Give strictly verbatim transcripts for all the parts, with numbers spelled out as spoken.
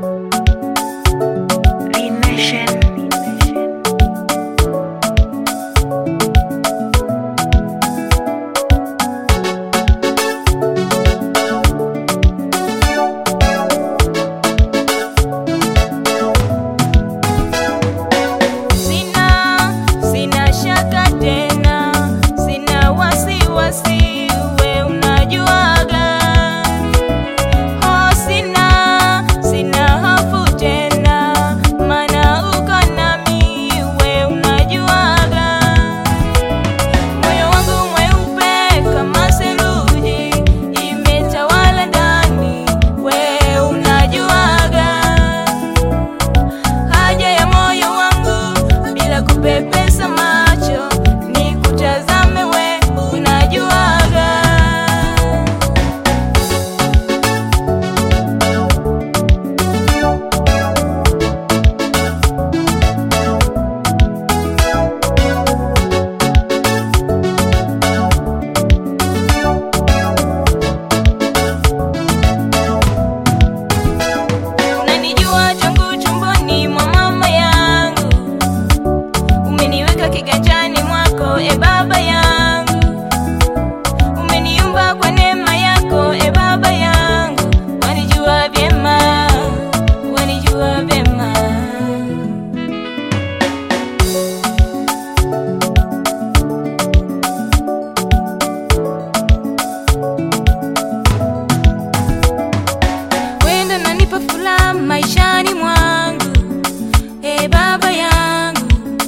Maishani mwangu, e baba yangu,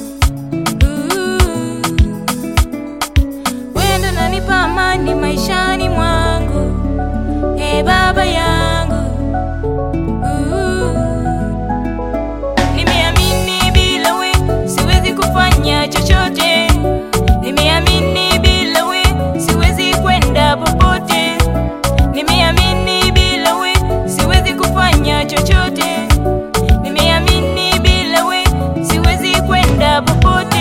wewe ndo unanipa amani maishani mwangu, e baba yangu. Nimeamini bila we siwezi kufanya chochote, nimeamini bila we siwezi kwenda popote, nimeamini bila we siwezi kufanya chochote, nimeamini bila we siwezi kwenda popote.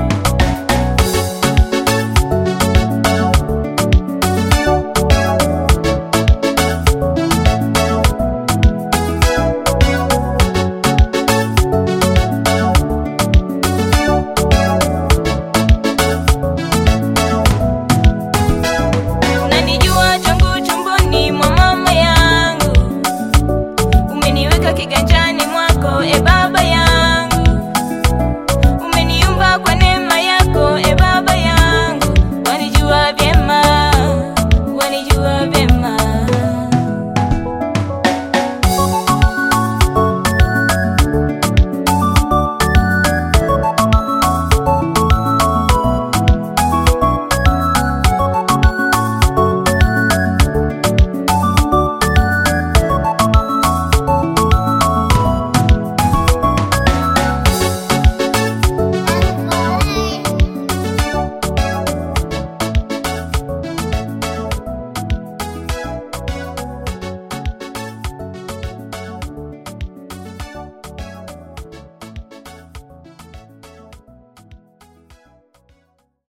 Unanijua tangu tumboni mwa mama yangu, umeniweka kiganjani mwako, e baba yangu.